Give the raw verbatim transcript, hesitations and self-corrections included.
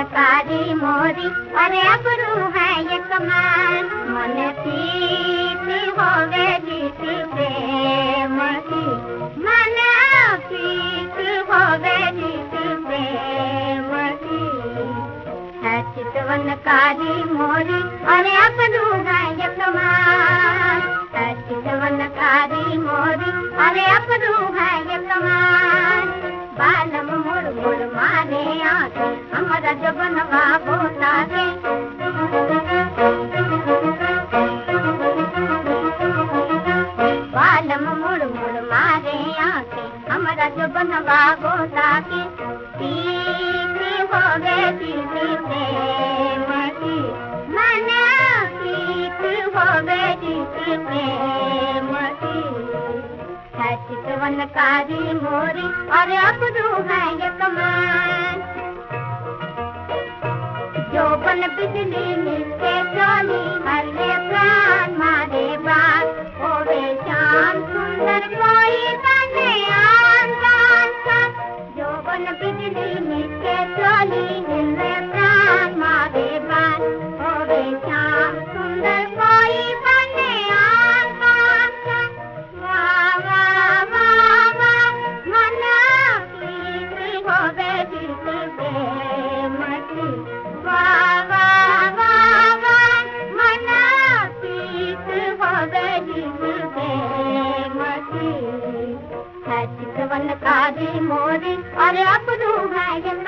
चितवनकारी मोरी, अरे अबरू है ये कमाल। मन प्रीत होवे जीत प्रेम की, मन प्रीत होवे जीत प्रेम की। है चितवनकारी मोरी, अरे अबरू है ये कमाल। है चितवनकारी मोरी, अरे अबरू है ये कमाल। बालम मुड़ मुड़ मारे आके, हमारा जबनवा बोता के। बालम मुड़ मुड़ मारे आके, हमारा जबनवा बोता के। पीती हो गए पीती प्रेम की, मन पीत हो गए पीती प्रेम की। है चितवनकारी मोरी, अरे अबरू है ये कमाल। जो बन बिजली मिलके चली, हरे प्राण मारे बात। होवे शाम सुंदर कोई बने आसान सा। जो बन बिजली मिलके चली, हरे प्राण मारे बात। होवे शाम सुंदर कोई बने आसान सा। वाह वाह वाह वाह, मन प्रीत होवे जीत प्रेम की। वाह वाह वाह वाह, मन प्रीत होवे जीत प्रेम की। है चितवनकारी मोरी, अरे अबरू है ये